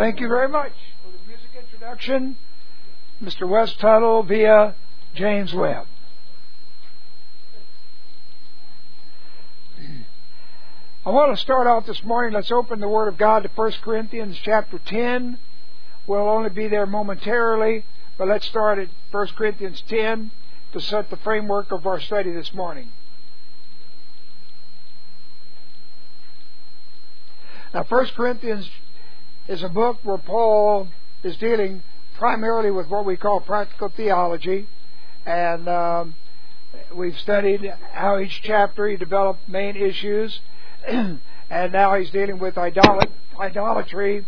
Thank you very much for the music introduction, Mr. Wes Tuttle via James Webb. I want to start out this morning. Let's open the Word of God to 1 Corinthians chapter 10. We'll only be there momentarily, but let's start at 1 Corinthians 10 to set the framework of our study this morning. Now, 1 Corinthians is a book where Paul is dealing primarily with what we call practical theology, and we've studied how each chapter he developed main issues, and now he's dealing with idolatry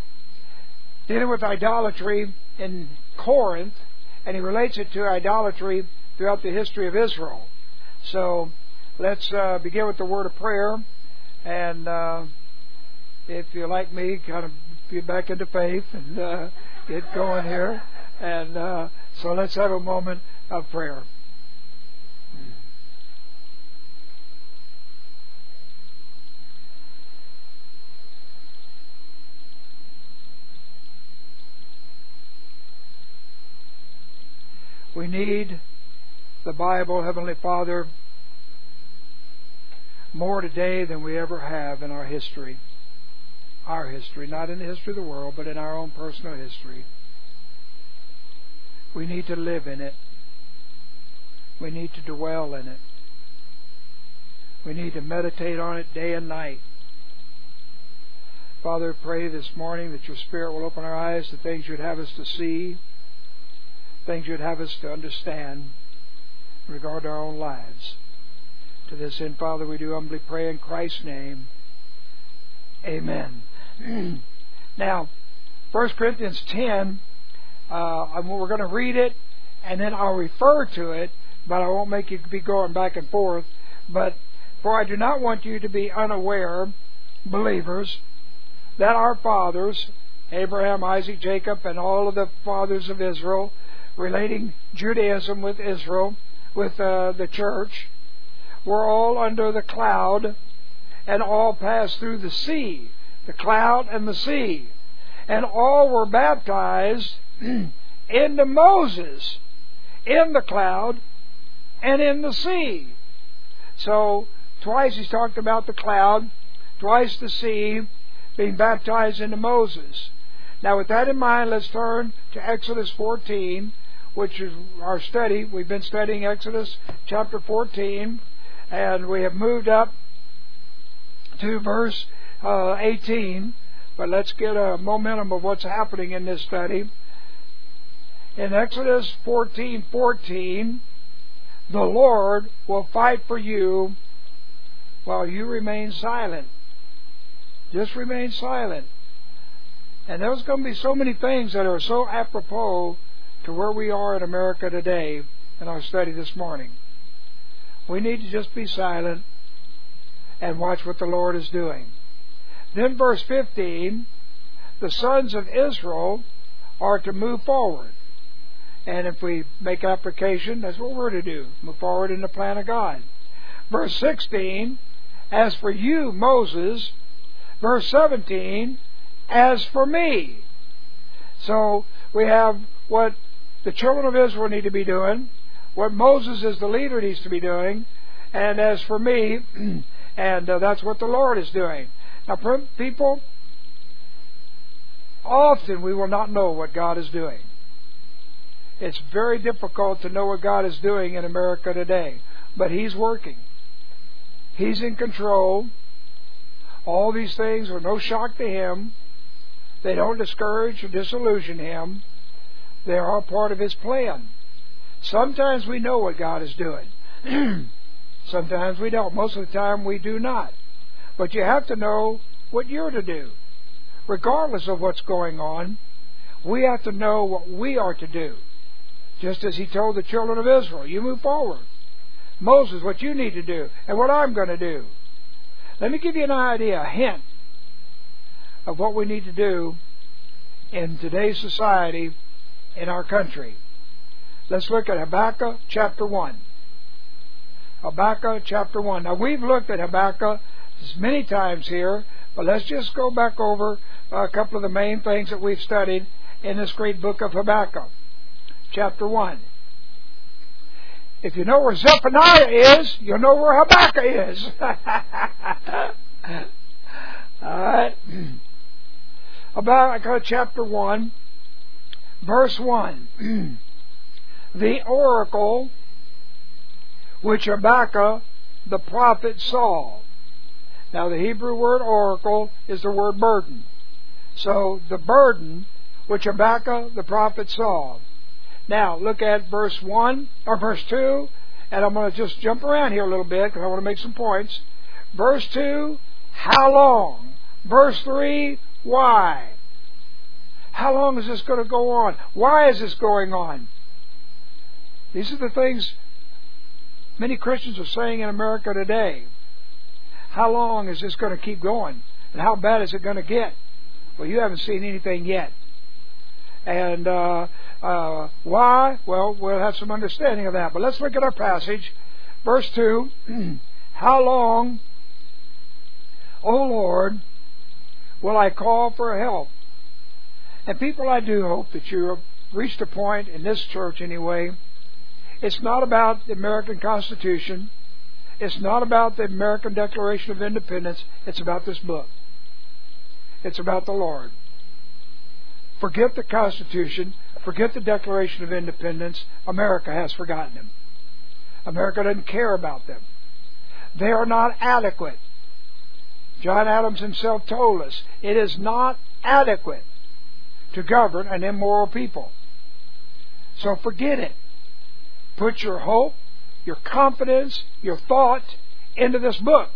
in Corinth, and he relates it to idolatry throughout the history of Israel. So let's begin with the word of prayer, and if you're like me, kind of get back into faith and get going here. And so let's have a moment of prayer. We need the Bible, Heavenly Father, more today than we ever have in our history. Our history, not in the history of the world, but in our own personal history. We need to live in it. We need to dwell in it. We need to meditate on it day and night. Father, I pray this morning that your Spirit will open our eyes to things you'd have us to see, things you'd have us to understand in regard to our own lives. To this end, Father, we do humbly pray in Christ's name. Amen. Now, 1 Corinthians 10, we're going to read it, and then I'll refer to it, but I won't make you be going back and forth. But, for I do not want you to be unaware, believers, that our fathers, Abraham, Isaac, Jacob, and all of the fathers of Israel, relating Judaism with Israel, with the church, were all under the cloud, and all passed through the sea, the cloud and the sea, and all were baptized into Moses in the cloud and in the sea. So twice he's talked about the cloud, twice the sea, being baptized into Moses. Now with that in mind, let's turn to Exodus 14, which is our study. We've been studying Exodus chapter 14, and we have moved up to verse 18, but let's get a momentum of what's happening in this study. In Exodus 14:14, the Lord will fight for you while you remain silent. Just remain silent. And there's going to be so many things that are so apropos to where we are in America today in our study this morning. We need to just be silent and watch what the Lord is doing. Then verse 15, the sons of Israel are to move forward. And if we make application, that's what we're to do. Move forward in the plan of God. Verse 16, as for you, Moses. Verse 17, as for me. So we have what the children of Israel need to be doing, what Moses as the leader needs to be doing, and as for me, and that's what the Lord is doing. Now, people, often we will not know what God is doing. It's very difficult to know what God is doing in America today. But He's working. He's in control. All these things are no shock to Him. They don't discourage or disillusion Him. They are all part of His plan. Sometimes we know what God is doing. Sometimes we don't. Most of the time we do not. But you have to know what you're to do. Regardless of what's going on, we have to know what we are to do. Just as He told the children of Israel, you move forward. Moses, what you need to do, and what I'm going to do. Let me give you an idea, a hint of what we need to do in today's society, in our country. Let's look at Habakkuk chapter 1. Habakkuk chapter 1. Now, we've looked at Habakkuk many times here, But let's just go back over a couple of the main things that we've studied in this great book of Habakkuk. Chapter 1. If you know where Zephaniah is, you'll know where Habakkuk is. All right. Habakkuk chapter 1, verse 1. The oracle which Habakkuk the prophet saw. Now the Hebrew word oracle is the word burden. So the burden which Habakkuk the prophet saw. Now look at verse 1 or verse 2, and I'm going to just jump around here a little bit because I want to make some points. Verse 2, how long? Verse 3, why? How long is this going to go on? Why is this going on? These are the things many Christians are saying in America today. How long is this going to keep going? And how bad is it going to get? Well, you haven't seen anything yet. And why? Well, we'll have some understanding of that. But let's look at our passage. Verse 2. How long, O Lord, will I call for help? And people, I do hope that you have reached a point, in this church anyway, it's not about the American Constitution. It's not about the American Declaration of Independence. It's about this book. It's about the Lord. Forget the Constitution. Forget the Declaration of Independence. America has forgotten them. America doesn't care about them. They are not adequate. John Adams himself told us it is not adequate to govern an immoral people. So forget it. Put your hope, your confidence, your thought into this book.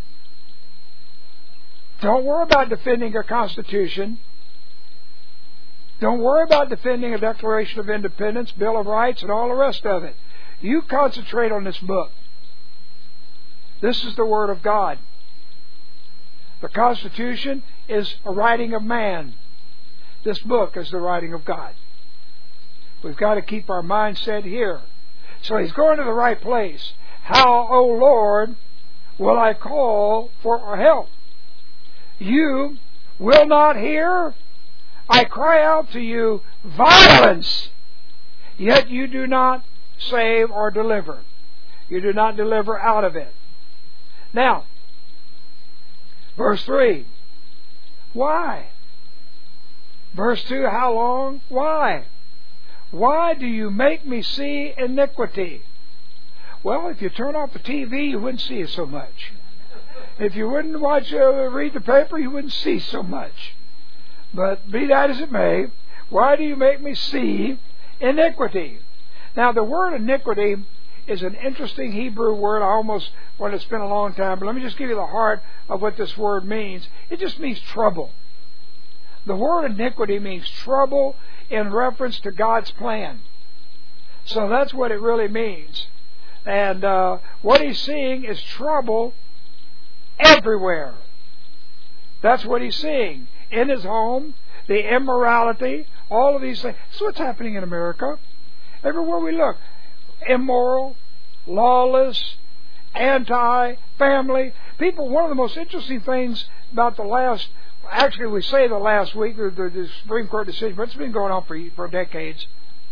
Don't worry about defending a Constitution. Don't worry about defending a Declaration of Independence, Bill of Rights, and all the rest of it. You concentrate on this book. This is the Word of God. The Constitution is a writing of man. This book is the writing of God. We've got to keep our mind set here. So he's going to the right place. How, O Lord, will I call for help? You will not hear. I cry out to you, violence, yet you do not save or deliver. You do not deliver out of it. Now, verse 3. Why? Verse 2, how long? Why? Why do you make me see iniquity? Well, if you turn off the TV, you wouldn't see it so much. If you wouldn't read the paper, you wouldn't see so much. But be that as it may, why do you make me see iniquity? Now, the word iniquity is an interesting Hebrew word. I almost want to spend a long time, but let me just give you the heart of what this word means. It just means trouble. The word iniquity means trouble in reference to God's plan. So that's what it really means. And what he's seeing is trouble everywhere. That's what he's seeing. In his home, the immorality, all of these things. That's what's happening in America. Everywhere we look. Immoral, lawless, anti-family. People, one of the most interesting things about the last week, the Supreme Court decision, but it's been going on for decades.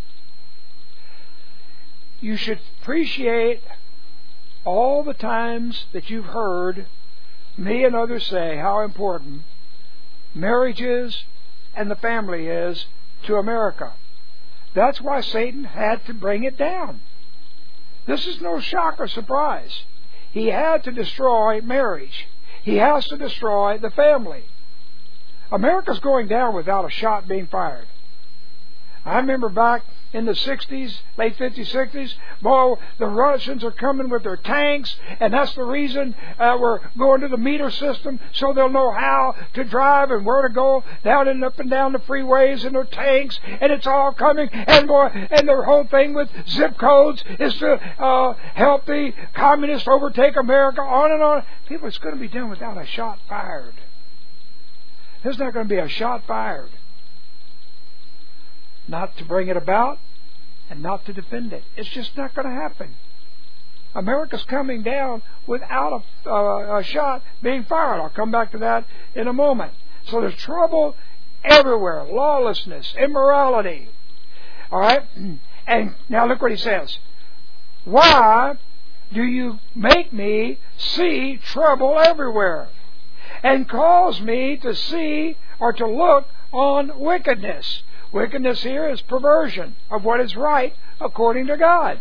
You should appreciate all the times that you've heard me and others say how important marriage is and the family is to America. That's why Satan had to bring it down. This is no shock or surprise. He had to destroy marriage. He has to destroy the family. America's going down without a shot being fired. I remember back in the 60s, late 50s, 60s, boy, the Russians are coming with their tanks, and that's the reason we're going to the meter system, so they'll know how to drive and where to go down and up and down the freeways in their tanks, and it's all coming, and boy, and their whole thing with zip codes is to help the communists overtake America, on and on. People, it's going to be done without a shot fired. There's not going to be a shot fired. Not to bring it about and not to defend it. It's just not going to happen. America's coming down without a shot being fired. I'll come back to that in a moment. So there's trouble everywhere. Lawlessness, immorality. All right? And now look what he says. Why do you make me see trouble everywhere and cause me to see or to look on wickedness? Wickedness here is perversion of what is right according to God.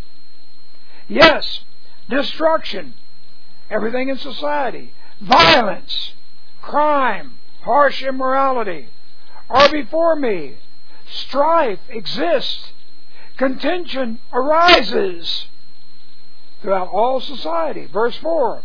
Yes, destruction, everything in society, violence, crime, harsh immorality are before me. Strife exists. Contention arises throughout all society. Verse 4.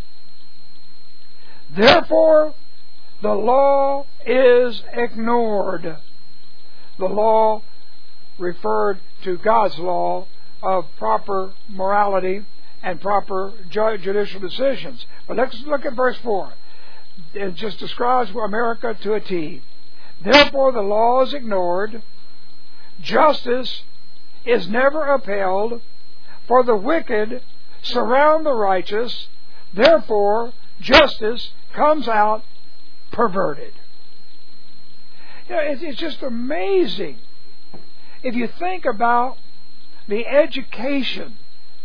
Therefore, the law is ignored. The law referred to God's law of proper morality and proper judicial decisions. But let's look at verse 4. It just describes America to a T. Therefore the law is ignored, justice is never upheld, for the wicked surround the righteous, therefore justice comes out perverted. You know, it's just amazing if you think about the education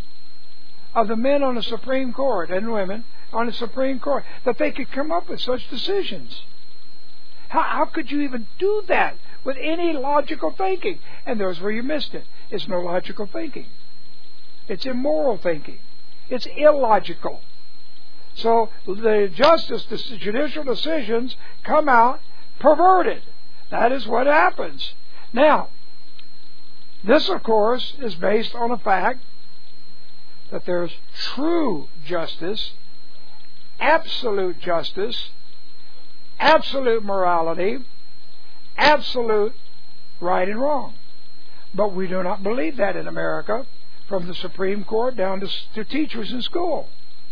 of the men on the Supreme Court and women on the Supreme Court, that they could come up with such decisions. How could you even do that with any logical thinking? And there's where you missed it. It's no logical thinking. It's immoral thinking. It's illogical. So the judicial decisions come out perverted. That is what happens. Now, this, of course, is based on the fact that there's true justice, absolute justice, absolute morality, absolute right and wrong. But we do not believe that in America, from the Supreme Court down to teachers in school.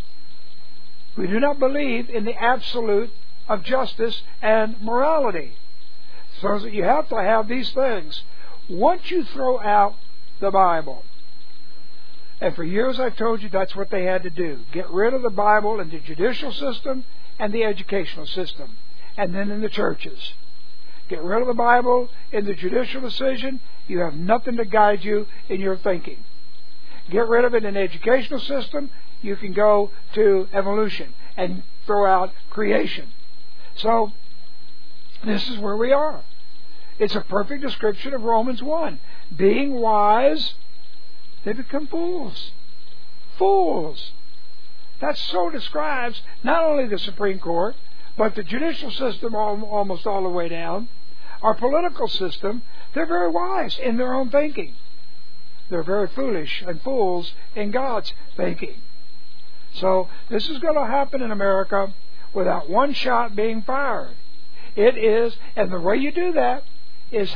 We do not believe in the absolute of justice and morality. So you have to have these things. Once you throw out the Bible, and for years I've told you that's what they had to do. Get rid of the Bible in the judicial system and the educational system, and then in the churches. Get rid of the Bible in the judicial decision, you have nothing to guide you in your thinking. Get rid of it in the educational system, you can go to evolution and throw out creation. So, this is where we are. It's a perfect description of Romans 1. Being wise, they become fools. Fools. That so describes not only the Supreme Court, but the judicial system almost all the way down. Our political system, they're very wise in their own thinking. They're very foolish and fools in God's thinking. So this is going to happen in America without one shot being fired. It is, and the way you do that is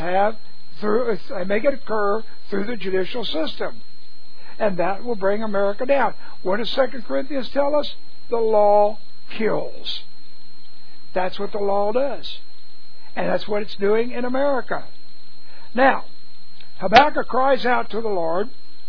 make it occur through the judicial system. And that will bring America down. What does 2 Corinthians tell us? The law kills. That's what the law does. And that's what it's doing in America. Now, Habakkuk cries out to the Lord.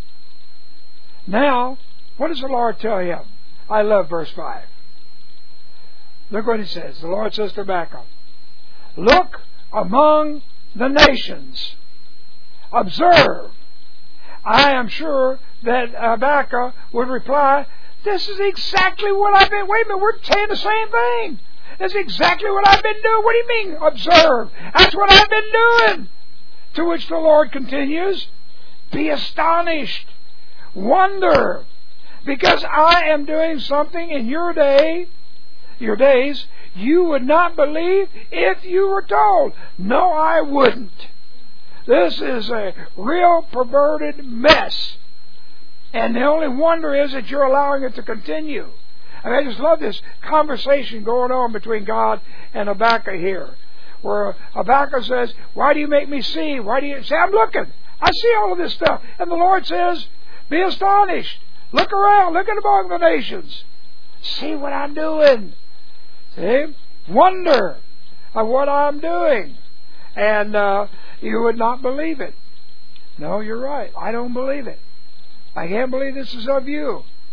Now, what does the Lord tell him? I love verse 5. Look what he says. The Lord says to Habakkuk, look among the nations. Observe. I am sure that Habakkuk would reply, this is exactly what I've been... Wait a minute, we're saying the same thing. That's exactly what I've been doing. What do you mean, observe? That's what I've been doing. To which the Lord continues, be astonished. Wonder. Because I am doing something in your days, you would not believe if you were told. No, I wouldn't. This is a real perverted mess. And the only wonder is that you're allowing it to continue. I just love this conversation going on between God and Habakkuk here. Where Habakkuk says, why do you make me see? Why do you say, I'm looking. I see all of this stuff. And the Lord says, be astonished. Look around. Look at among the nations. See what I'm doing. See? Wonder at what I'm doing. And you would not believe it. No, you're right. I don't believe it. I can't believe this is of you.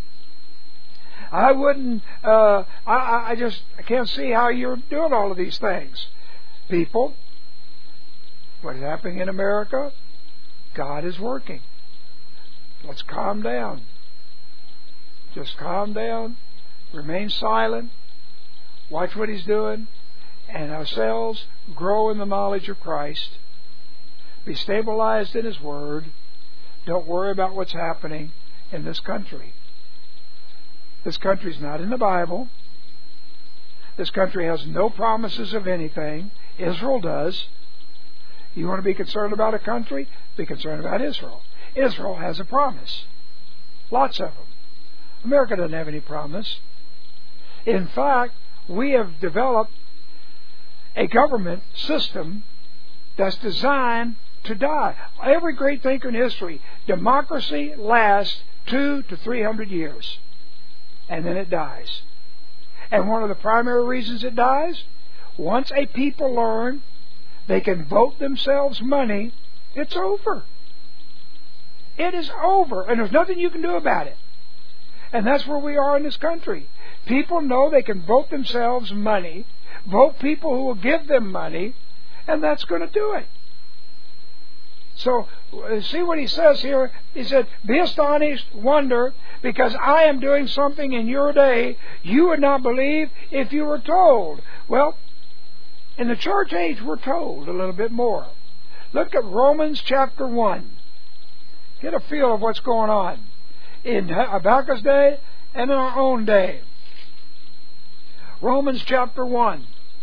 I wouldn't, I can't see how you're doing all of these things. People, what is happening in America? God is working. Let's calm down. Just calm down. Remain silent. Watch what He's doing. And ourselves grow in the knowledge of Christ. Be stabilized in His Word. Don't worry about what's happening in this country. This country's not in the Bible. This country has no promises of anything. Israel does. You want to be concerned about a country? Be concerned about Israel. Israel has a promise. Lots of them. America doesn't have any promise. In fact, we have developed a government system that's designed to die. Every great thinker in history, democracy lasts 200 to 300 years. And then it dies. And one of the primary reasons it dies, once a people learn they can vote themselves money, it's over. It is over. And there's nothing you can do about it. And that's where we are in this country. People know they can vote themselves money, vote people who will give them money, and that's going to do it. So, see what he says here. He said, be astonished, wonder, because I am doing something in your day you would not believe if you were told. Well, in the church age, we're told a little bit more. Look at Romans chapter 1. Get a feel of what's going on in Habakkuk's day and in our own day. Romans chapter 1.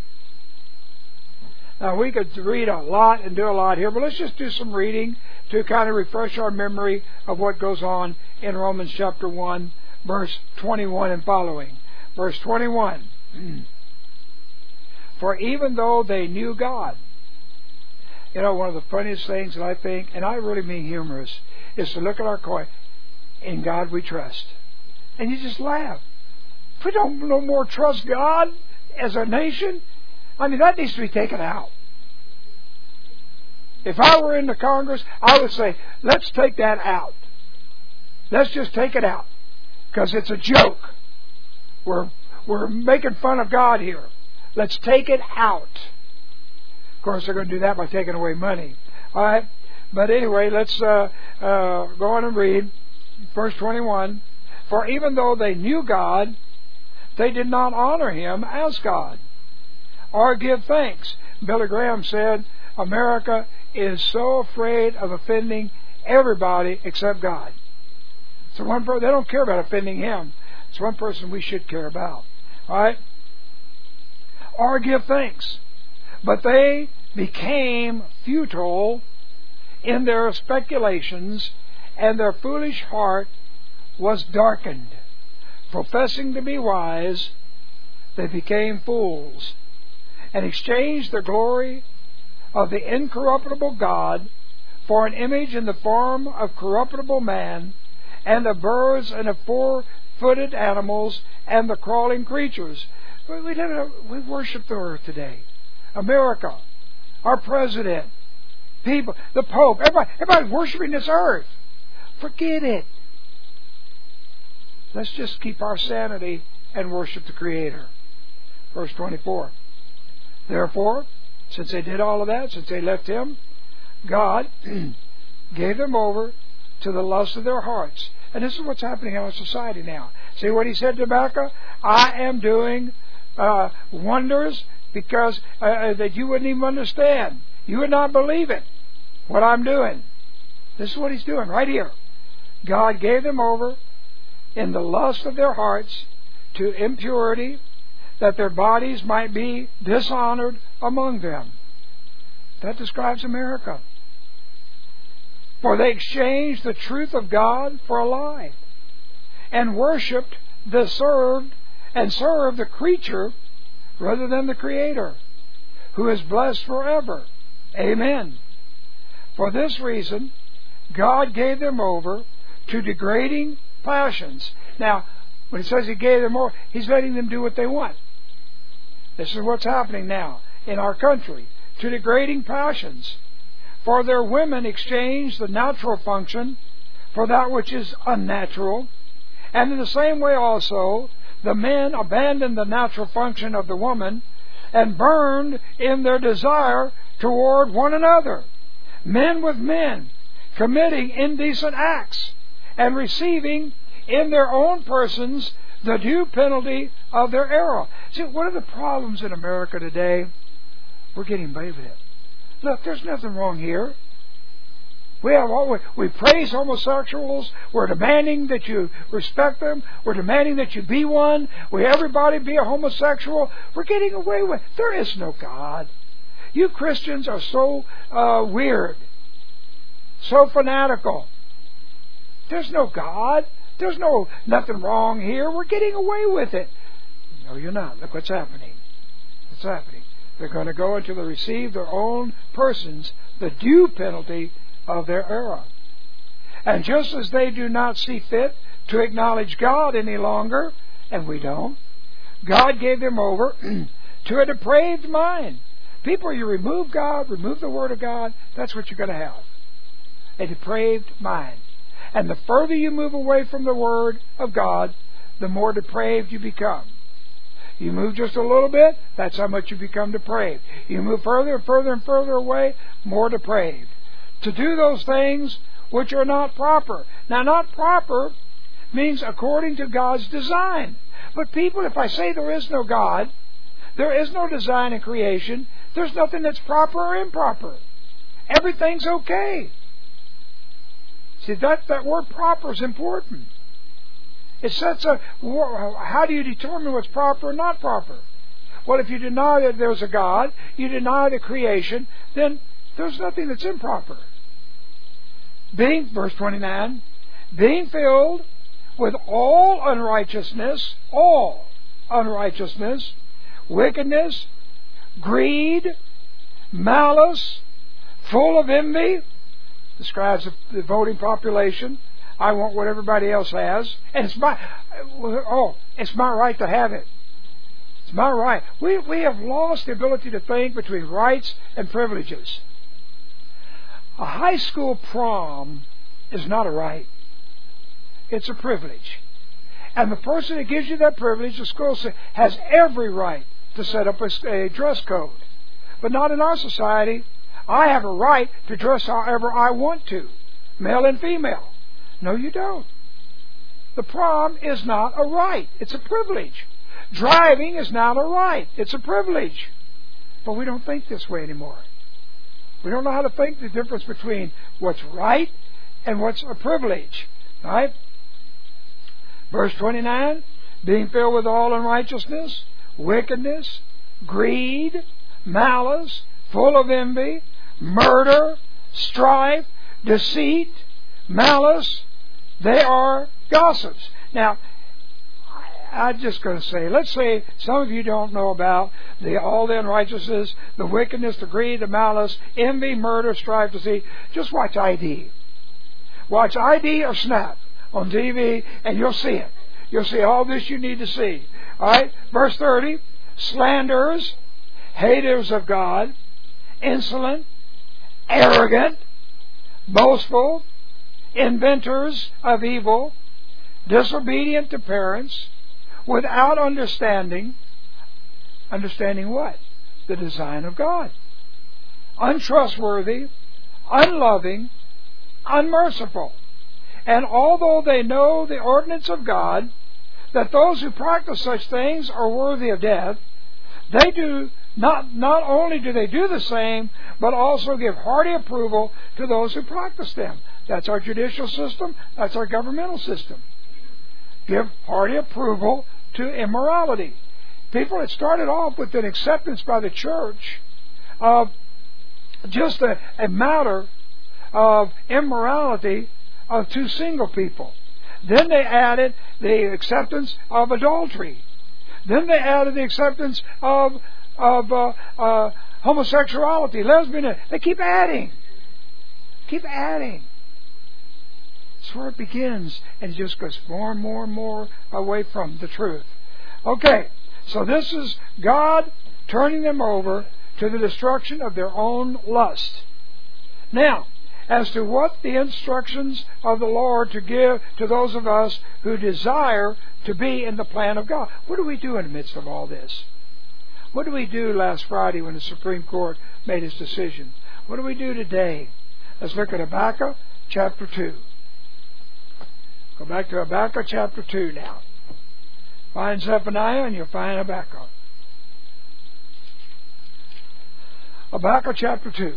Now, we could read a lot and do a lot here, but let's just do some reading to kind of refresh our memory of what goes on in Romans chapter 1, verse 21 and following. Verse 21. For even though they knew God. You know, one of the funniest things that I think, and I really mean humorous, is to look at our coin. In God we trust. And you just laugh. If we don't no more trust God as a nation, I mean, that needs to be taken out. If I were in the Congress, I would say, let's take that out. Let's just take it out. Because it's a joke. We're making fun of God here. Let's take it out. Of course, they're going to do that by taking away money. All right? But anyway, let's go on and read. Verse 21. For even though they knew God, they did not honor Him as God or give thanks. Billy Graham said, America is so afraid of offending everybody except God. So they don't care about offending Him. It's one person we should care about. All right? Or give thanks. But they became futile in their speculations, and their foolish heart was darkened. Professing to be wise, they became fools, and exchanged the glory of the incorruptible God for an image in the form of corruptible man, and of birds, and of four-footed animals, and the crawling creatures. We worship the earth today. America, our president, people, the Pope, everybody's worshiping this earth. Forget it. Let's just keep our sanity and worship the Creator. Verse 24. Therefore, since they did all of that, since they left Him, God gave them over to the lust of their hearts. And this is what's happening in our society now. See what He said to Habakkuk? I am doing wonders because that you wouldn't even understand. You would not believe it, what I'm doing. This is what He's doing right here. God gave them over in the lust of their hearts to impurity, that their bodies might be dishonored among them. That describes America. For they exchanged the truth of God for a lie, and worshipped served the creature rather than the Creator, who is blessed forever. Amen. For this reason, God gave them over to degrading passions. Now, when He says He gave them over, He's letting them do what they want. This is what's happening now in our country. To degrading passions. For their women exchange the natural function for that which is unnatural. And in the same way also, the men abandoned the natural function of the woman and burned in their desire toward one another, men with men, committing indecent acts and receiving in their own persons the due penalty of their error. See, one of the problems in America today, we're getting away with it. Look, there's nothing wrong here. We praise homosexuals. We're demanding that you respect them. We're demanding that you be one. Everybody be a homosexual. We're getting away with it. There is no God. You Christians are so weird, so fanatical. There's no God. There's nothing wrong here. We're getting away with it. No, you're not. Look what's happening. What's happening? They're going to go until they receive their own persons the due penalty of their error. And just as they do not see fit to acknowledge God any longer, and we don't, God gave them over to a depraved mind. People, you remove God, remove the Word of God, that's what you're going to have. A depraved mind. And the further you move away from the Word of God, the more depraved you become. You move just a little bit, that's how much you become depraved. You move further and further and further away, more depraved. To do those things which are not proper. Now, not proper means according to God's design. But people, if I say there is no God, there is no design in creation, there's nothing that's proper or improper. Everything's okay. See, that word proper is important. It sets a... How do you determine what's proper and not proper? Well, if you deny that there's a God, you deny the creation, then there's nothing that's improper. Verse 29, being filled with all unrighteousness, wickedness, greed, malice, full of envy, describes the voting population. I want what everybody else has, and it's my right to have it. It's my right. We have lost the ability to think between rights and privileges. A high school prom is not a right. It's a privilege. And the person that gives you that privilege, the school has every right to set up a dress code. But not in our society. I have a right to dress however I want to, male and female. No, you don't. The prom is not a right. It's a privilege. Driving is not a right. It's a privilege. But we don't think this way anymore. We don't know how to think the difference between what's right and what's a privilege. Right? Verse 29, being filled with all unrighteousness, wickedness, greed, malice, full of envy, murder, strife, deceit, malice, they are gossips. Now, I'm just going to say, let's say some of you don't know about all the unrighteousness, the wickedness, the greed, the malice, envy, murder, strife, deceit. Just watch ID. Watch ID or Snap on TV and you'll see it. You'll see all this you need to see. Alright, verse 30, slanderers, haters of God, insolent, arrogant, boastful, inventors of evil, disobedient to parents, without understanding. Understanding what? The design of God. Untrustworthy, unloving, unmerciful. And although they know the ordinance of God, that those who practice such things are worthy of death, they do not only do they do the same, but also give hearty approval to those who practice them. That's our judicial system. That's our governmental system. Give hearty approval to immorality. People, it started off with an acceptance by the church of just a matter of immorality of two single people. Then they added the acceptance of adultery. Then they added the acceptance of homosexuality, lesbianism. They keep adding. Keep adding. That's where it begins, and it just goes more and more and more away from the truth. Okay, so this is God turning them over to the destruction of their own lust. Now, as to what the instructions of the Lord to give to those of us who desire to be in the plan of God. What do we do in the midst of all this? What did we do last Friday when the Supreme Court made its decision? What do we do today? Let's look at Habakkuk chapter 2. Go back to Habakkuk chapter 2 now. Find Zephaniah and you'll find Habakkuk. Habakkuk chapter 2.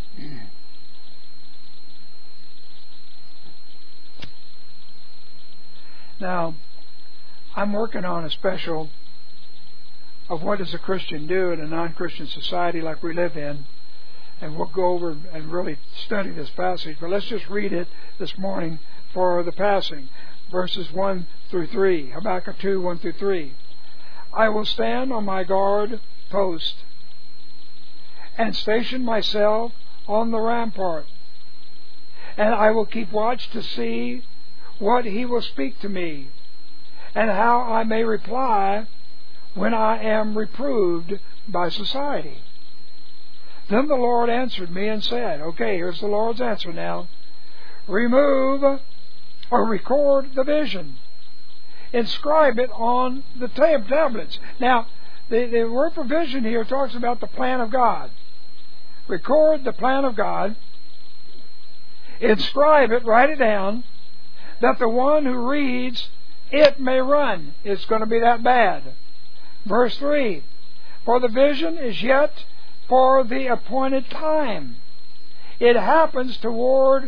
Now, I'm working on a special of what does a Christian do in a non-Christian society like we live in. And we'll go over and really study this passage. But let's just read it this morning for the passing. Verses 1 through 3. Habakkuk 2, 1 through 3. I will stand on my guard post and station myself on the rampart. And I will keep watch to see what he will speak to me, and how I may reply when I am reproved by society. Then the Lord answered me and said, okay, here's the Lord's answer now. Remove or record the vision. Inscribe it on the tablets. Now, the word for vision here talks about the plan of God. Record the plan of God. Inscribe it, write it down, that the one who reads it may run. It's going to be that bad. Verse 3. For the vision is yet for the appointed time. It hastens toward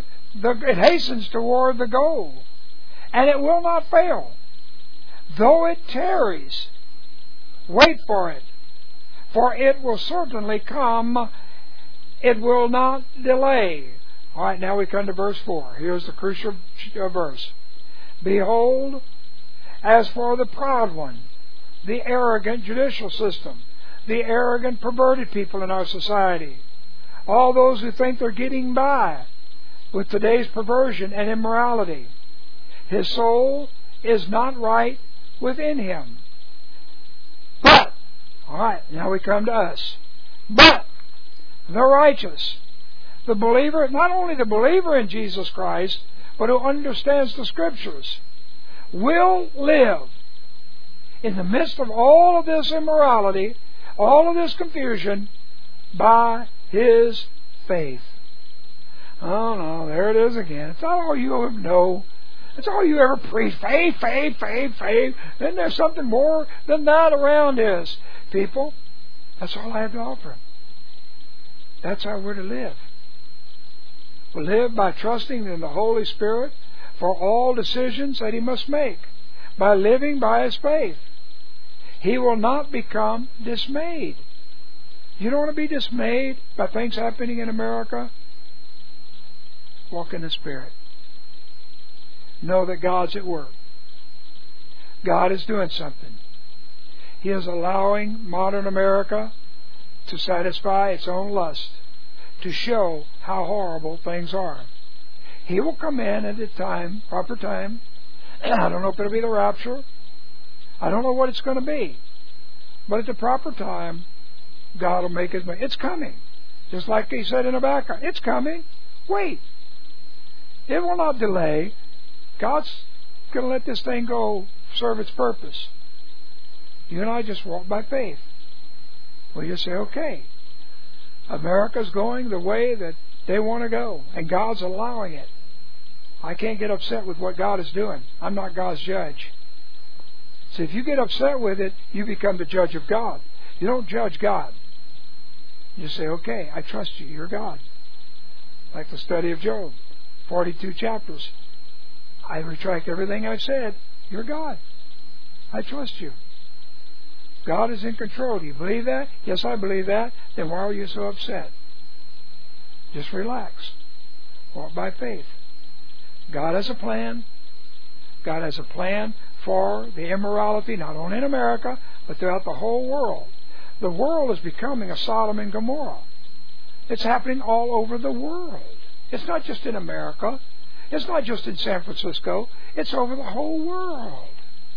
the goal, and it will not fail. Though it tarries, wait for it, for it will certainly come. It will not delay. All right, now we come to verse 4. Here's the crucial verse. Behold, as for the proud one, the arrogant judicial system, the arrogant perverted people in our society, all those who think they're getting by with today's perversion and immorality, his soul is not right within him. But, all right, now we come to us. But the righteous, the believer, not only the believer in Jesus Christ, but who understands the Scriptures, will live in the midst of all of this immorality, all of this confusion, by his faith. Oh no, there it is again. It's not all you ever know. It's all you ever preach. Faith, faith, faith, faith. Then there's something more than that around us. People, that's all I have to offer. That's how we're to live. We live by trusting in the Holy Spirit for all decisions that He must make, by living by His faith. He will not become dismayed. You don't want to be dismayed by things happening in America? Walk in the Spirit. Know that God's at work. God is doing something. He is allowing modern America to satisfy its own lust, to show how horrible things are. He will come in at the time, proper time. I don't know if it'll be the rapture. I don't know what it's going to be. But at the proper time, God will make His way. It's coming. Just like He said in Habakkuk, it's coming. Wait. It will not delay. God's going to let this thing go serve its purpose. You and I just walk by faith. Well, you say, okay, America's going the way that they want to go, and God's allowing it. I can't get upset with what God is doing. I'm not God's judge. So if you get upset with it, you become the judge of God. You don't judge God. You say, okay, I trust you. You're God. Like the study of Job, 42 chapters. I retract everything I've said. You're God. I trust you. God is in control. Do you believe that? Yes, I believe that. Then why are you so upset? Just relax. Walk by faith. God has a plan. God has a plan for the immorality, not only in America, but throughout the whole world. The world is becoming a Sodom and Gomorrah. It's happening all over the world. It's not just in America. It's not just in San Francisco. It's over the whole world.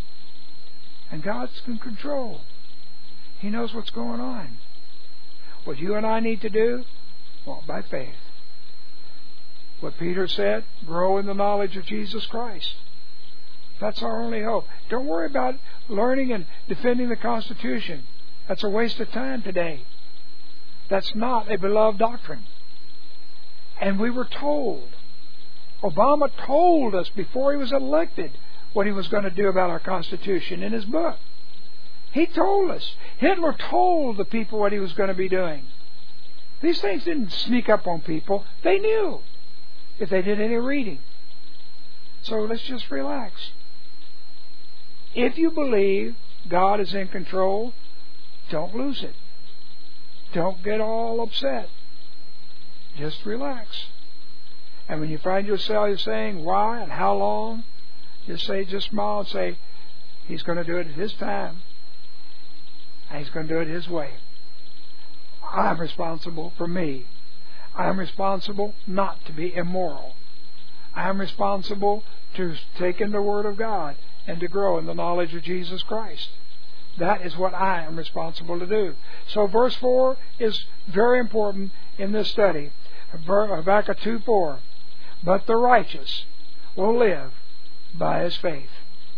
And God's in control. He knows what's going on. What you and I need to do, walk by faith. What Peter said, grow in the knowledge of Jesus Christ. That's our only hope. Don't worry about learning and defending the Constitution. That's a waste of time today. That's not a beloved doctrine. And we were told, Obama told us before he was elected what he was going to do about our Constitution in his book. He told us. Hitler told the people what he was going to be doing. These things didn't sneak up on people. They knew if they did any reading. So let's just relax. If you believe God is in control, don't lose it. Don't get all upset. Just relax. And when you find yourself saying why and how long, just smile and say, He's going to do it at His time. And He's going to do it His way. I'm responsible for me. I'm responsible not to be immoral. I'm responsible to take in the Word of God and to grow in the knowledge of Jesus Christ. That is what I am responsible to do. So verse 4 is very important in this study. Habakkuk 2:4. But the righteous will live by his faith.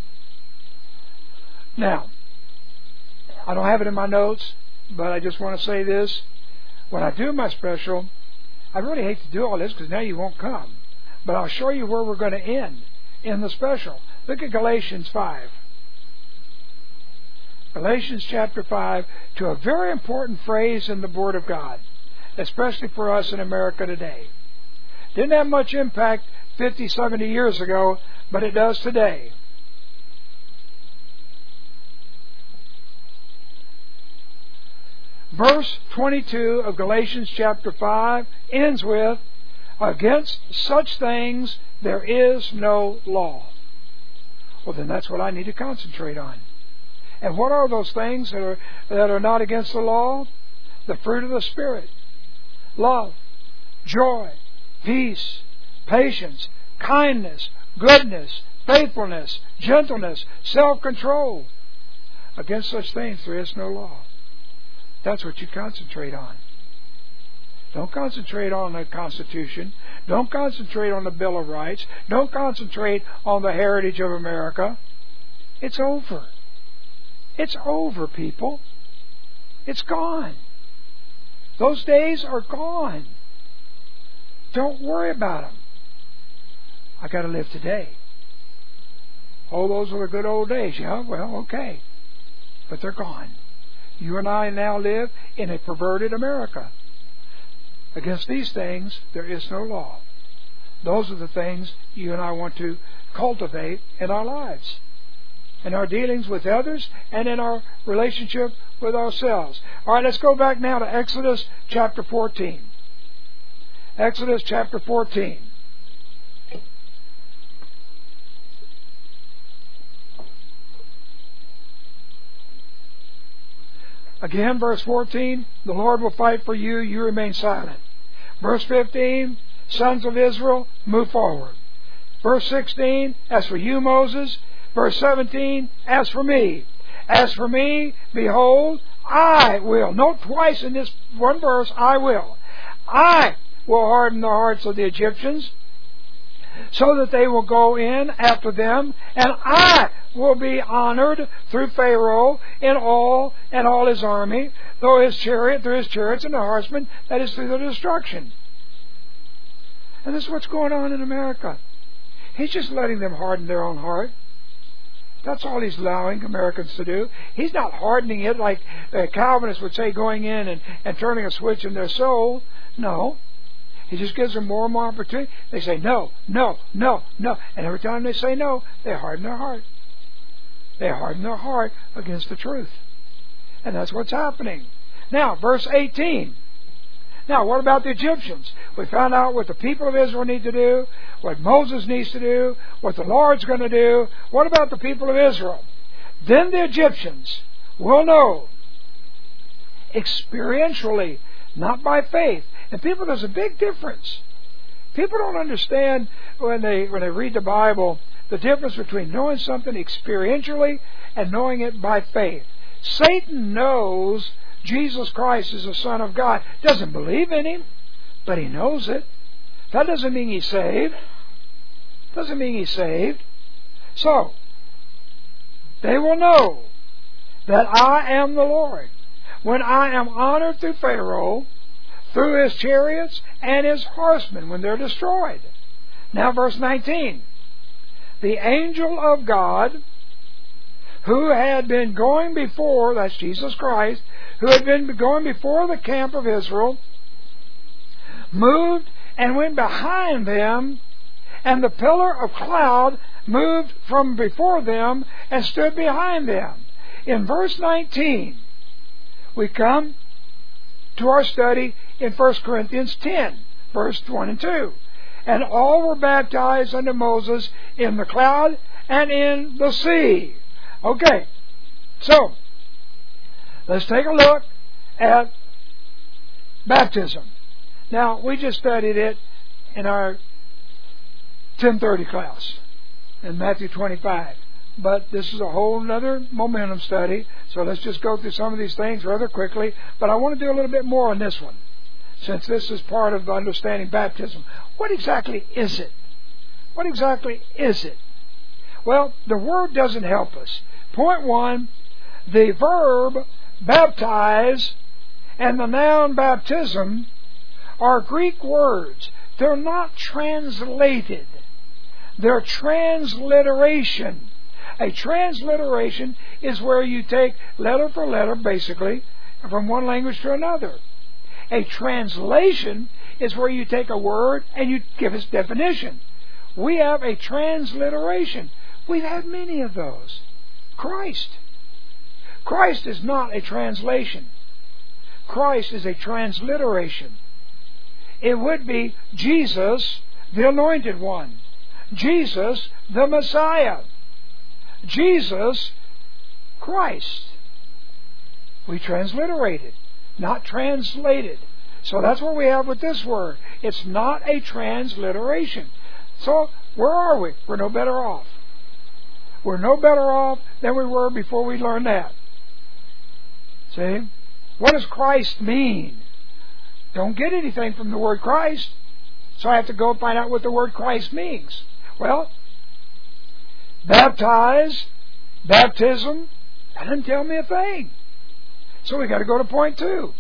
Now, I don't have it in my notes, but I just want to say this. When I do my special, I really hate to do all this because now you won't come. But I'll show you where we're going to end in the special. Look at Galatians 5. Galatians chapter 5, to a very important phrase in the Word of God, especially for us in America today. Didn't have much impact 50, 70 years ago, but it does today. Verse 22 of Galatians chapter 5 ends with, against such things there is no law. Well, then that's what I need to concentrate on. And what are those things that are not against the law? The fruit of the Spirit. Love, joy, peace, patience, kindness, goodness, faithfulness, gentleness, self-control. Against such things there is no law. That's what you concentrate on. Don't concentrate on the Constitution. Don't concentrate on the Bill of Rights. Don't concentrate on the heritage of America. It's over. It's over, people. It's gone. Those days are gone. Don't worry about them. I got to live today. Oh, those were the good old days. Yeah, well, okay. But they're gone. You and I now live in a perverted America. Against these things, there is no law. Those are the things you and I want to cultivate in our lives, in our dealings with others, and in our relationship with ourselves. All right, let's go back now to Exodus chapter 14. Exodus chapter 14. Again, verse 14, the Lord will fight for you, you remain silent. Verse 15, sons of Israel, move forward. Verse 16, as for you, Moses. Verse 17, as for me. As for me, behold, I will. Note twice in this one verse, I will. I will harden the hearts of the Egyptians, so that they will go in after them, and I will be honored through Pharaoh and all his army, through his chariots and the horsemen, that is through the destruction. And this is what's going on in America. He's just letting them harden their own heart. That's all He's allowing Americans to do. He's not hardening it like Calvinists would say, going in and turning a switch in their soul. No. He just gives them more and more opportunity. They say no, no, no, no. And every time they say no, they harden their heart. They harden their heart against the truth. And that's what's happening. Now, verse 18. Now, what about the Egyptians? We found out what the people of Israel need to do, what Moses needs to do, what the Lord's going to do. What about the people of Israel? Then the Egyptians will know experientially, not by faith. And people, there's a big difference. People don't understand when they read the Bible the difference between knowing something experientially and knowing it by faith. Satan knows Jesus Christ is the Son of God. Doesn't believe in Him, but he knows it. That doesn't mean he's saved. Doesn't mean he's saved. So, they will know that I am the Lord when I am honored through Pharaoh, through his chariots and his horsemen when they're destroyed. Now verse 19. The angel of God who had been going before, that's Jesus Christ, who had been going before the camp of Israel, moved and went behind them, and the pillar of cloud moved from before them and stood behind them. In verse 19, we come to our study in 1 Corinthians 10, verse 1 and 2. And all were baptized unto Moses in the cloud and in the sea. Okay, so let's take a look at baptism. Now, we just studied it in our 10:30 class in Matthew 25. But this is a whole other momentum study, so let's just go through some of these things rather quickly. But I want to do a little bit more on this one, since this is part of understanding baptism. What exactly is it? What exactly is it? Well, the word doesn't help us. Point one, the verb baptize and the noun baptism are Greek words. They're not translated. They're transliteration. A transliteration is where you take letter for letter, basically, from one language to another. A translation is where you take a word and you give its definition. We have a transliteration. We've had many of those. Christ. Christ is not a translation. Christ is a transliteration. It would be Jesus, the Anointed One. Jesus, the Messiah. Jesus, Christ. We transliterated, not translated. So that's what we have with this word. It's not a transliteration. So where are we? We're no better off. We're no better off than we were before we learned that. See? What does Christ mean? Don't get anything from the word Christ. So I have to go find out what the word Christ means. Well, baptize, baptism, that doesn't tell me a thing. So we got to go to point two.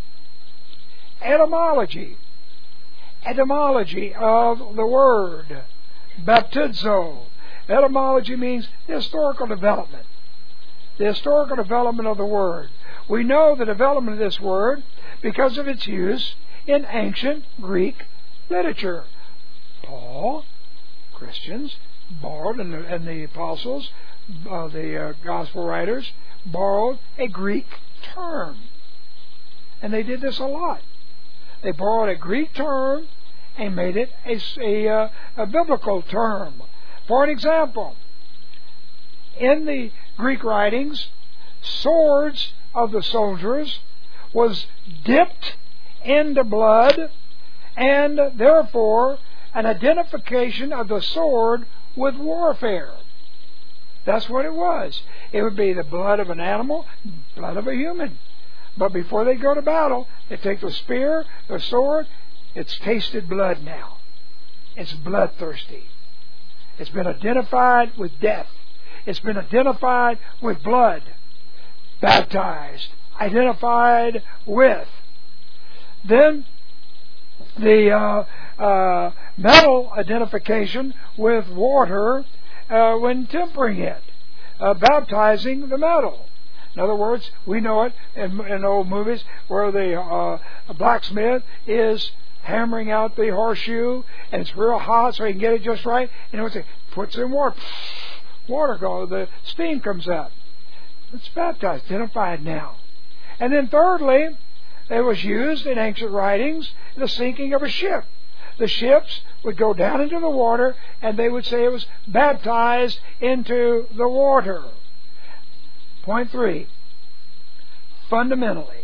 Etymology. Etymology of the word baptizo. Etymology means the historical development. The historical development of the word. We know the development of this word because of its use in ancient Greek literature. Paul, Christians, borrowed, and the apostles, the gospel writers, borrowed a Greek term. And they did this a lot. They borrowed a Greek term and made it a biblical term. For an example, in the Greek writings, swords of the soldiers was dipped into blood, and therefore an identification of the sword with warfare. That's what it was. It would be the blood of an animal, blood of a human. But before they go to battle, they take the spear, the sword. It's tasted blood now. It's bloodthirsty. It's been identified with death. It's been identified with blood. Baptized. Identified with. Then the metal identification with water when tempering it. Baptizing the metal. In other words, we know it in old movies where the blacksmith is hammering out the horseshoe and it's real hot so he can get it just right, and he puts in water. Water goes, the steam comes out. It's baptized, identified now. And then thirdly, it was used in ancient writings, the sinking of a ship. The ships would go down into the water and they would say it was baptized into the water. Point three. Fundamentally,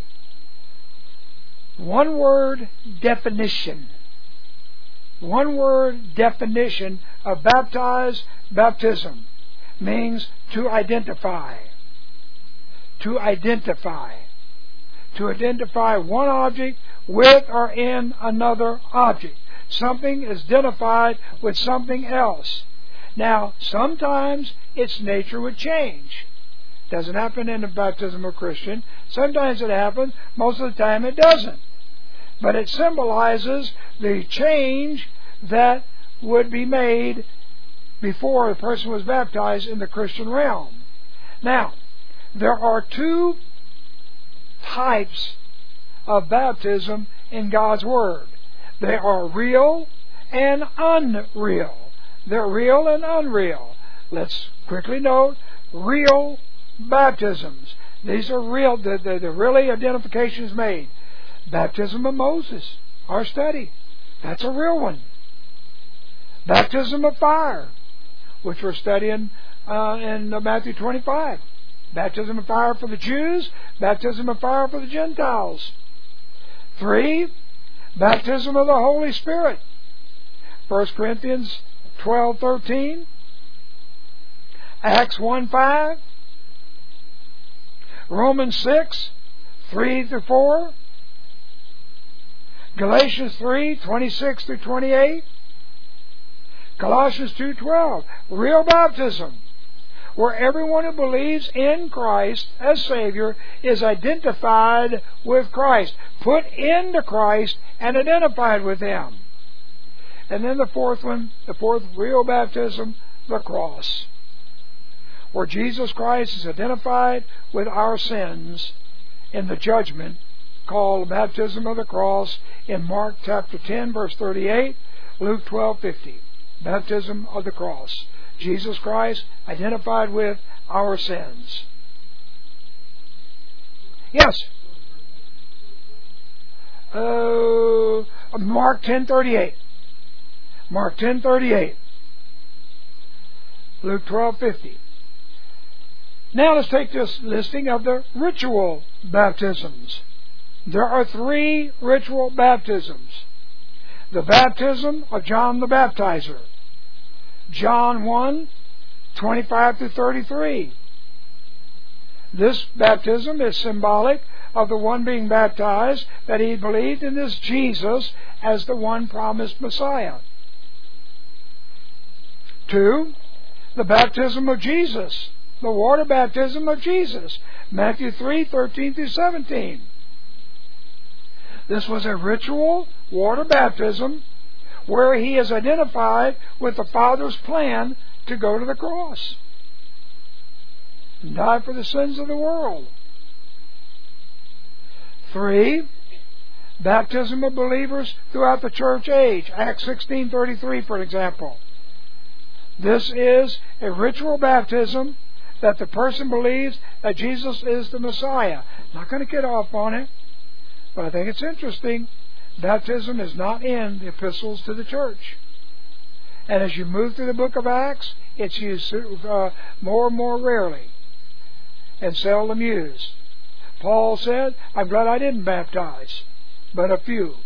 one word definition. One word definition of baptize, baptism means to identify. To identify. To identify one object with or in another object. something is identified with something else. Now, sometimes its nature would change. Doesn't happen in the baptism of a Christian. Sometimes it happens. Most of the time it doesn't. But it symbolizes the change that would be made before a person was baptized in the Christian realm. Now, there are two types of baptism in God's Word. They are real and unreal. They're real and unreal. Let's quickly note real baptisms. These are real. The really identification is made. Baptism of Moses, our study. That's a real one. Baptism of fire, which we're studying in Matthew 25. Baptism of fire for the Jews, baptism of fire for the Gentiles. 3, baptism of the Holy Spirit. 1 Corinthians 12:13, Acts 1:5, Romans 6:3-4, Galatians 3:26-28, Colossians 2:12. Real baptism, where everyone who believes in Christ as Savior is identified with Christ, put into Christ and identified with Him. And then the fourth one, the fourth real baptism, the cross, where Jesus Christ is identified with our sins in the judgment called baptism of the cross in Mark chapter 10 verse 38, Luke 12:50. Baptism of the cross. Jesus Christ identified with our sins. Yes. Mark 10:38. Mark 10:38. Luke 12:50. Now let's take this listing of the ritual baptisms. There are 3 ritual baptisms. The baptism of John the Baptizer. John 1:25-33. This baptism is symbolic of the one being baptized, that he believed in this Jesus as the one promised Messiah. 2, the baptism of Jesus, the water baptism of Jesus, Matthew 3:13-17. This was a ritual water baptism where he is identified with the Father's plan to go to the cross and die for the sins of the world. 3, baptism of believers throughout the church age, Acts 16:33 for example. This is a ritual baptism that the person believes that Jesus is the Messiah. Not going to get off on it, but I think it's interesting. Baptism is not in the epistles to the church. And as you move through the book of Acts, it's used more and more rarely and seldom used. Paul said, I'm glad I didn't baptize, but a few.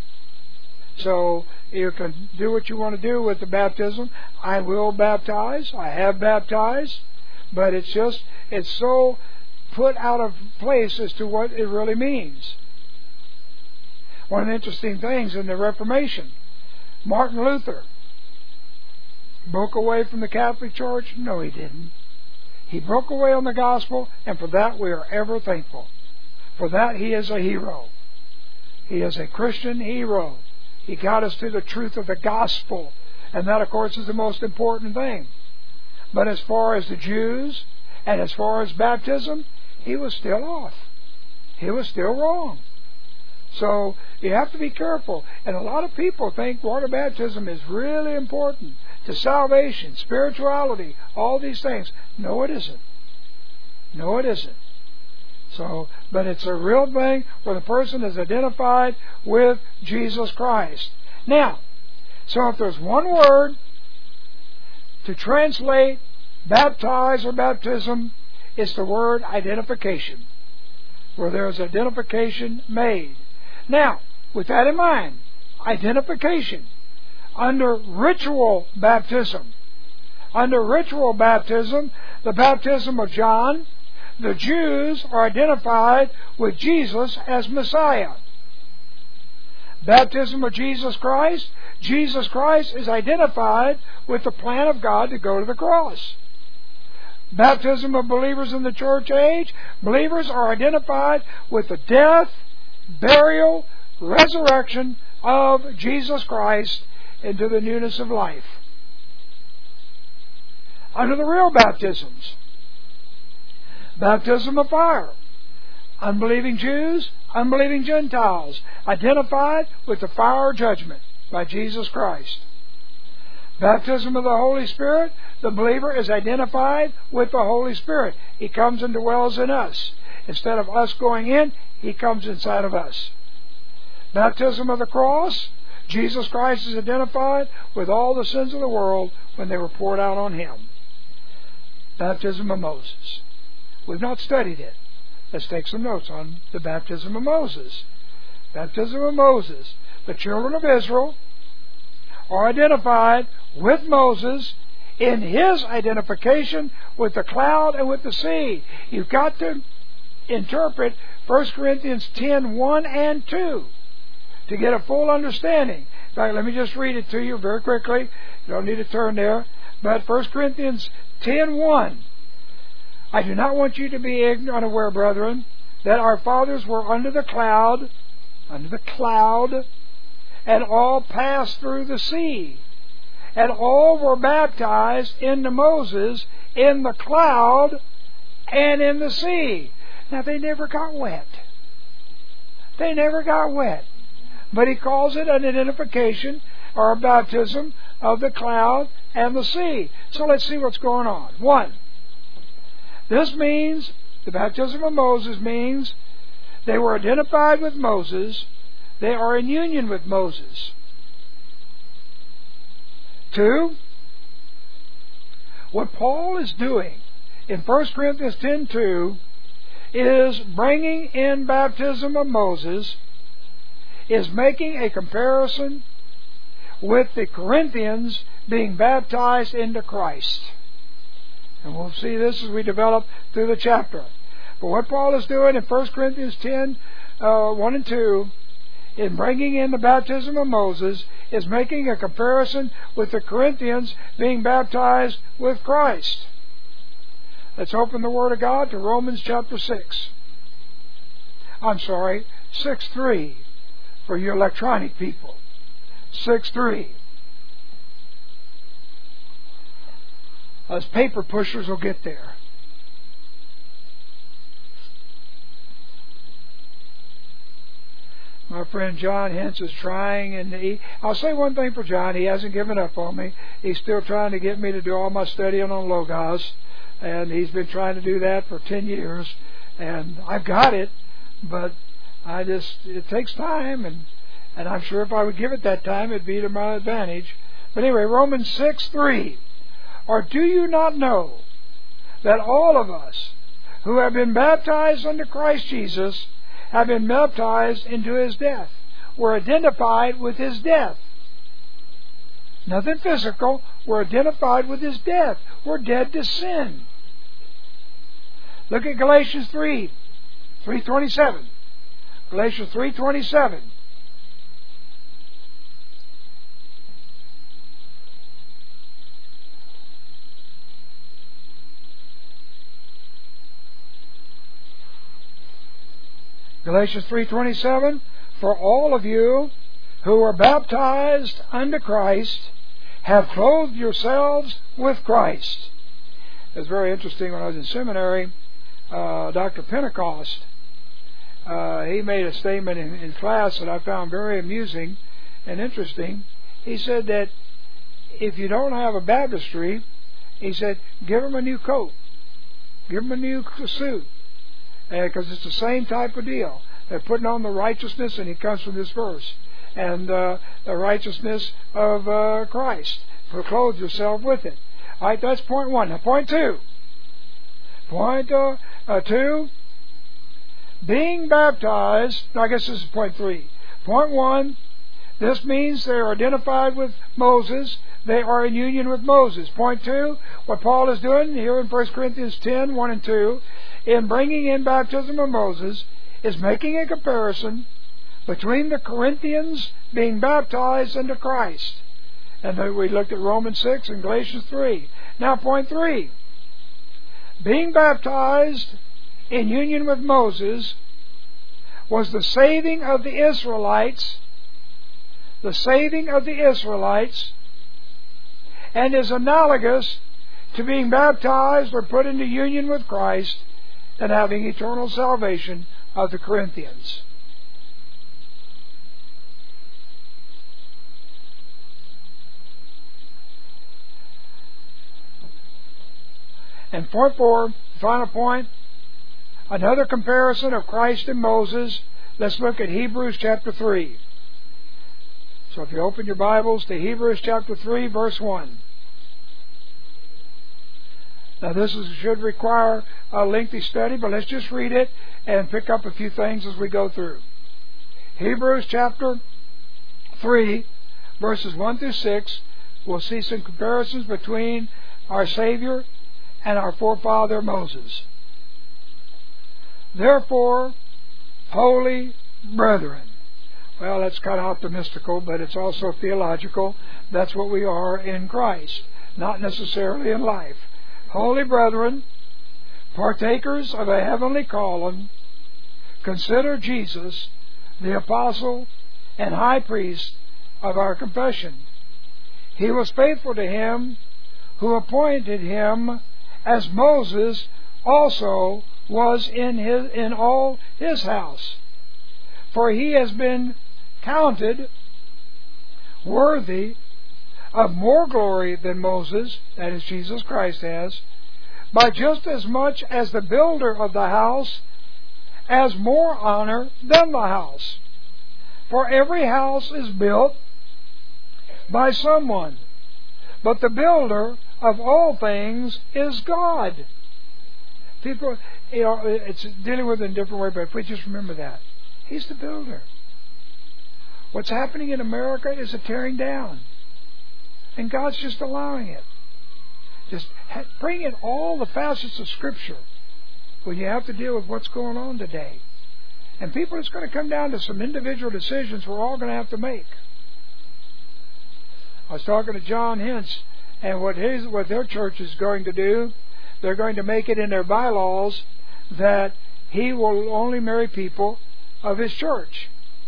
So you can do what you want to do with the baptism. I will baptize. I have baptized. But it's so put out of place as to what it really means. One of the interesting things in the Reformation, Martin Luther broke away from the Catholic Church? No, he didn't. He broke away on the gospel, and for that we are ever thankful. For that he is a hero. He is a Christian hero. He got us to the truth of the gospel, and that, of course, is the most important thing. But as far as the Jews, and as far as baptism, he was still off. He was still wrong. So you have to be careful. And a lot of people think water baptism is really important to salvation, spirituality, all these things. No, it isn't. No, it isn't. So, but it's a real thing where the person is identified with Jesus Christ. Now, so if there's one word to translate baptize or baptism, it's the word identification, where there's identification made. Now, with that in mind, identification under ritual baptism. Under ritual baptism, the baptism of John, the Jews are identified with Jesus as Messiah. Baptism of Jesus Christ. Jesus Christ is identified with the plan of God to go to the cross. Baptism of believers in the church age. Believers are identified with the death, burial, resurrection of Jesus Christ into the newness of life. Under the real baptisms. Baptism of fire. Unbelieving Jews, unbelieving Gentiles, identified with the fire of judgment by Jesus Christ. Baptism of the Holy Spirit, the believer is identified with the Holy Spirit. He comes and dwells in us. Instead of us going in, He comes inside of us. Baptism of the cross, Jesus Christ is identified with all the sins of the world when they were poured out on Him. Baptism of Moses. We've not studied it. Let's take some notes on the baptism of Moses. Baptism of Moses. The children of Israel are identified with Moses in his identification with the cloud and with the sea. You've got to interpret 1 Corinthians 10, 1 and 2 to get a full understanding. In fact, let me just read it to you very quickly. You don't need to turn there. But 1 Corinthians 10, 1. I do not want you to be unaware, brethren, that our fathers were under the cloud, and all passed through the sea, and all were baptized into Moses in the cloud and in the sea. Now, they never got wet. They never got wet. But he calls it an identification or a baptism of the cloud and the sea. So let's see what's going on. 1. This means, the baptism of Moses means, they were identified with Moses. They are in union with Moses. 2. What Paul is doing in 1 Corinthians 10:2 is bringing in baptism of Moses, is making a comparison with the Corinthians being baptized into Christ. And we'll see this as we develop through the chapter. But what Paul is doing in 1 Corinthians 10, 1 and 2, in bringing in the baptism of Moses, is making a comparison with the Corinthians being baptized with Christ. Let's open the Word of God to Romans chapter 6. 6:3 for you electronic people. 6:3. Us paper pushers will get there. My friend John Hintz is trying, and I'll say one thing for John, he hasn't given up on me. He's still trying to get me to do all my studying on Logos, and he's been trying to do that for 10 years, and I've got it, but it takes time, and I'm sure if I would give it that time, it'd be to my advantage. But anyway, Romans 6:3. Or do you not know that all of us who have been baptized under Christ Jesus have been baptized into His death? We're identified with His death. Nothing physical. We're identified with His death. We're dead to sin. Look at Galatians 3:27. Galatians 3:27. Galatians 3:27, for all of you who are baptized unto Christ have clothed yourselves with Christ. It's very interesting. When I was in seminary, Dr. Pentecost, he made a statement in class that I found very amusing and interesting. He said that if you don't have a baptistry, he said, give them a new coat. Give them a new suit. Because it's the same type of deal. They're putting on the righteousness, and it comes from this verse, and the righteousness of Christ. So clothe yourself with it. All right, that's point 1. Now, point 2. Point 2. Being baptized. No, I guess this is point 3. Point 1. This means they are identified with Moses. They are in union with Moses. Point 2. What Paul is doing here in 1 Corinthians 10, 1 and 2, in bringing in baptism of Moses, is making a comparison between the Corinthians being baptized into Christ. And then we looked at Romans 6 and Galatians 3. Now, point 3. Being baptized in union with Moses was the saving of the Israelites, and is analogous to being baptized or put into union with Christ and having eternal salvation of the Corinthians. And point 4, final point, another comparison of Christ and Moses. Let's look at Hebrews chapter 3. So if you open your Bibles to Hebrews chapter 3, verse 1. Now this should require a lengthy study, but let's just read it and pick up a few things as we go through. Hebrews chapter 3, verses 1 through 6, we'll see some comparisons between our Savior and our forefather Moses. Therefore, holy brethren. Well, that's kind of optimistical, but it's also theological. That's what we are in Christ, not necessarily in life. Holy brethren, partakers of a heavenly calling, consider Jesus, the apostle and high priest of our confession. He was faithful to him who appointed him, as Moses also was in all his house. For he has been counted worthy of more glory than Moses, that is Jesus Christ, has, by just as much as the builder of the house has more honor than the house. For every house is built by someone, but the builder of all things is God. People, it's dealing with it in a different way, but if we just remember that, He's the builder. What's happening in America is a tearing down, and God's just allowing it. Just bring in all the facets of Scripture when you have to deal with what's going on today. And people, it's going to come down to some individual decisions we're all going to have to make. I was talking to John Hintz, and what their church is going to do, they're going to make it in their bylaws that he will only marry people of his church.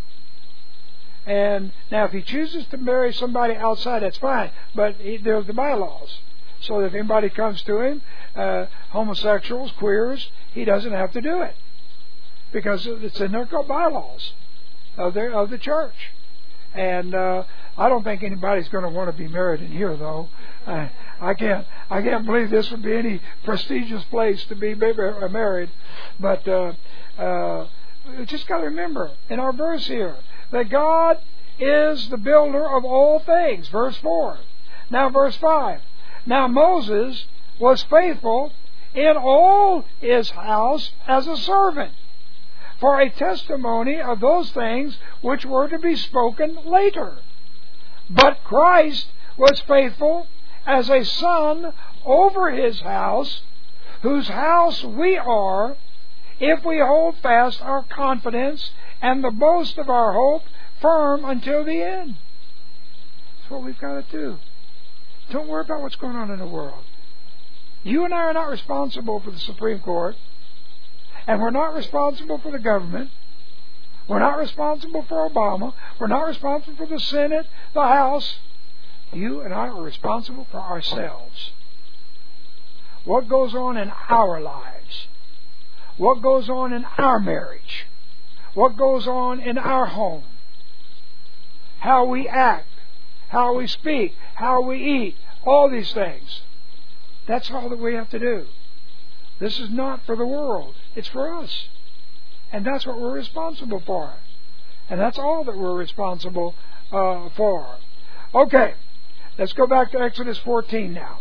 And now if he chooses to marry somebody outside, that's fine, but there's the bylaws. So that if anybody comes to him, homosexuals, queers, he doesn't have to do it, because it's in their bylaws of the church. And I don't think anybody's going to want to be married in here, though. I can't believe this would be any prestigious place to be married. But we just got to remember in our verse here that God is the builder of all things. Verse 4. Now verse 5. Now Moses was faithful in all his house as a servant, for a testimony of those things which were to be spoken later. But Christ was faithful as a son over his house, whose house we are, if we hold fast our confidence and the boast of our hope firm until the end. That's what we've got to do. Don't worry about what's going on in the world. You and I are not responsible for the Supreme Court, and we're not responsible for the government. We're not responsible for Obama. We're not responsible for the Senate, the House. You and I are responsible for ourselves. What goes on in our lives? What goes on in our marriage? What goes on in our home? How we act, how we speak, how we eat, all these things. That's all that we have to do. This is not for the world. It's for us. And that's what we're responsible for. And that's all that we're responsible for. Okay, let's go back to Exodus 14 now.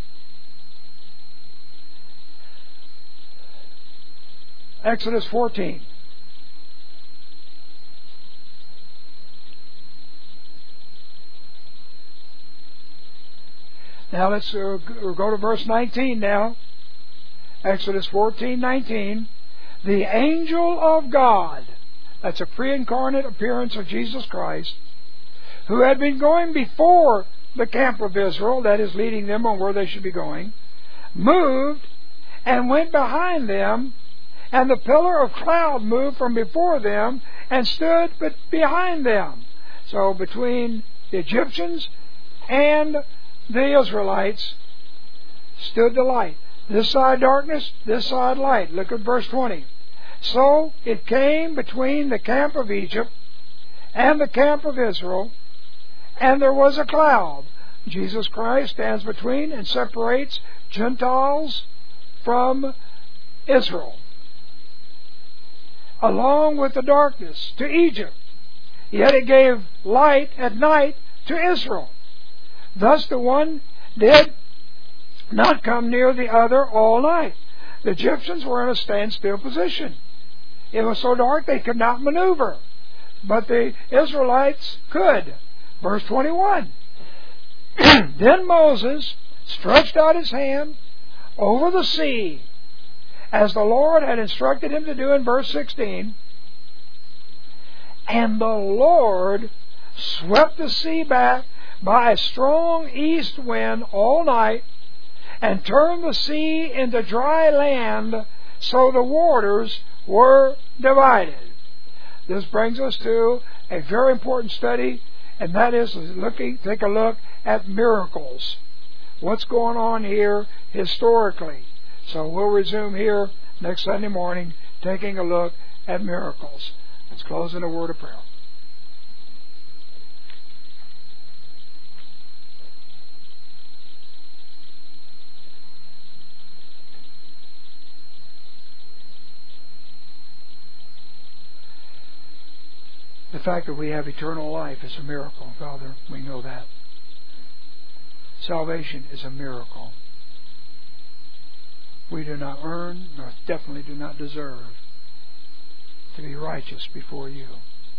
Exodus 14. Now let's go to verse 19 now. Exodus 14:19. The angel of God. That's a pre-incarnate appearance of Jesus Christ, who had been going before the camp of Israel, that is, leading them on where they should be going, moved and went behind them, and the pillar of cloud moved from before them and stood behind them. So between the Egyptians and the Israelites stood the light. This side darkness, this side light. Look at verse 20. So it came between the camp of Egypt and the camp of Israel, and there was a cloud. Jesus Christ stands between and separates Gentiles from Israel, along with the darkness to Egypt. Yet it gave light at night to Israel. Thus the one did not come near the other all night. The Egyptians were in a standstill position. It was so dark they could not maneuver, but the Israelites could. Verse 21. Then Moses stretched out his hand over the sea, as the Lord had instructed him to do in verse 16. And the Lord swept the sea back by a strong east wind all night, and turned the sea into dry land, so the waters were divided. This brings us to a very important study, and that is take a look at miracles. What's going on here historically? So we'll resume here next Sunday morning, taking a look at miracles. Let's close in a word of prayer. The fact that we have eternal life is a miracle, Father. We know that. Salvation is a miracle. We do not earn, nor definitely do not deserve to be righteous before you.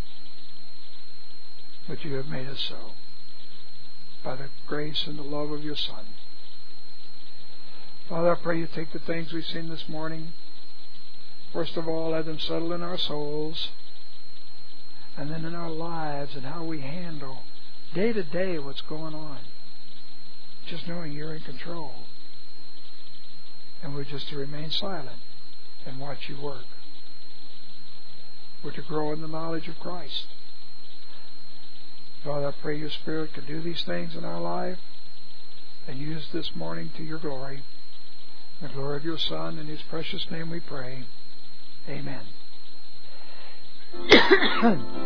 But you have made us so by the grace and the love of your Son. Father, I pray you take the things we've seen this morning. First of all, let them settle in our souls, and then in our lives, and how we handle day to day what's going on. Just knowing you're in control. And we're just to remain silent and watch you work. We're to grow in the knowledge of Christ. Father, I pray your Spirit could do these things in our life and use this morning to your glory. In the glory of your Son, in his precious name we pray. Amen.